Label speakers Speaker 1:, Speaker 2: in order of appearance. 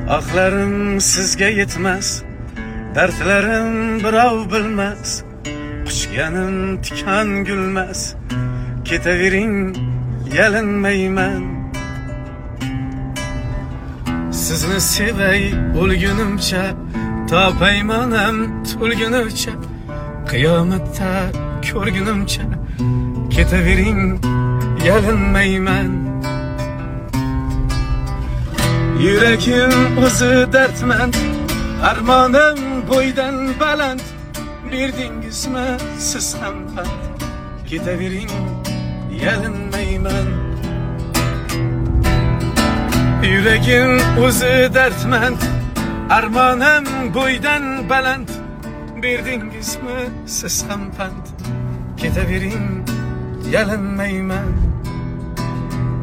Speaker 1: Axlarim sizga yetmas, dardlarim birov bilmas. Quchganim tikan gulmas, ketavering, yalinmayman. Sizni sevay o'lgunimcha, topaymanam to'lgunimcha, qiyomatda ko'rgunimcha, ketavering, yalinmayman. Yuragim o'zi dardmand, armonim bo'ydan baland. Berdingizmi siz ham pand, ketavering, yalinmayman. Yuragim o'zi dardmand, armonim bo'ydan baland. Berdingizmi siz ham pand, ketavering, yalinmayman.